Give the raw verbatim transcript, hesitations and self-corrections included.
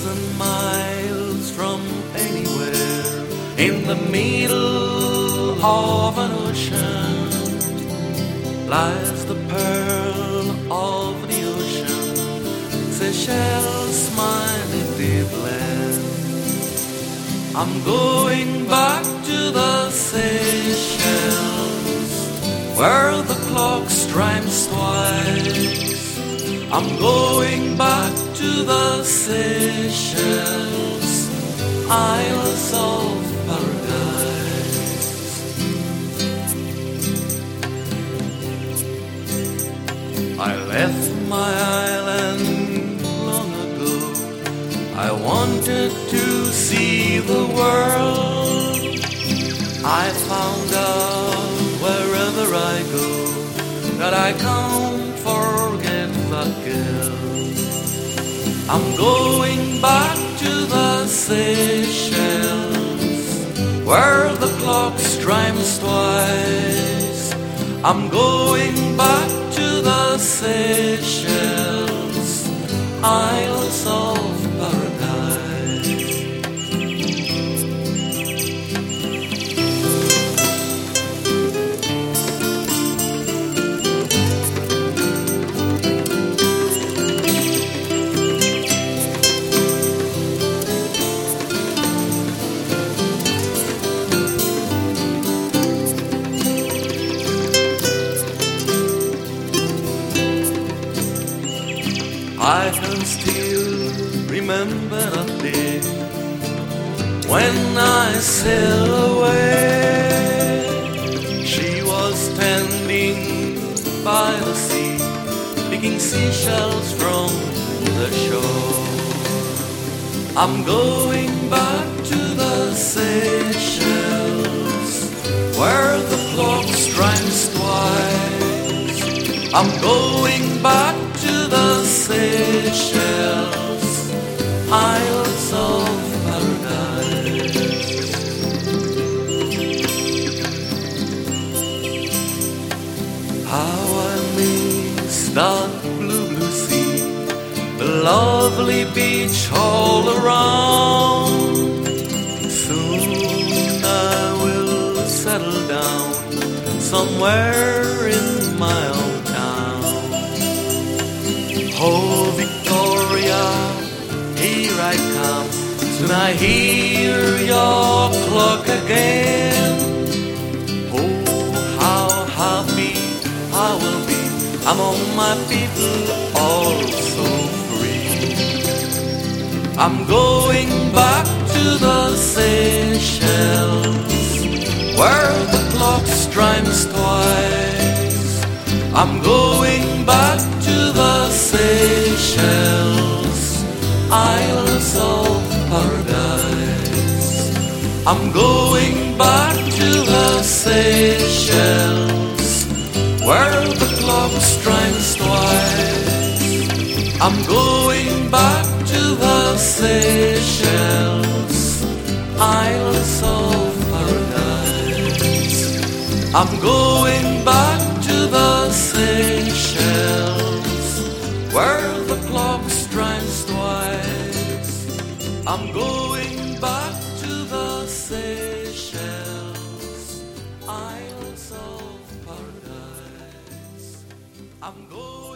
thousand miles from anywhere, in the middle of an ocean, lies the pearl of the ocean, Seychelles, my native land. I'm going back to the Seychelles, where the clock strikes twice. I'm going back to the Seychelles, Isles of Paradise. I left my island long ago. I wanted to see the world. I found out wherever I go that I can't forget that girl. I'm going back to the Seychelles, where the clock strikes twice. I'm going back to the Seychelles, Isles of Paradise. I can still remember that day when I sailed away. She was standing by the sea, picking seashells from the shore. I'm going back to the Seychelles, where the clock strikes twice. I'm going back to the Seychelles, Isles of Paradise. How I miss that blue, blue sea, the lovely beach all around. Soon I will settle down somewhere in my own town. Oh, Victoria, here I come. Soon I hear your clock again. Oh, how happy I will be among my people, all so free. I'm going back to the Seychelles, where the clock strikes twice. I'm going back to the Seychelles, Isles of Paradise. I'm going back to the Seychelles, where the clock strikes twice. I'm going back to the Seychelles, Isles of Paradise. I'm going back to the Seychelles, where the clock strikes twice. I'm going back to the Seychelles, Isles of Paradise. I'm going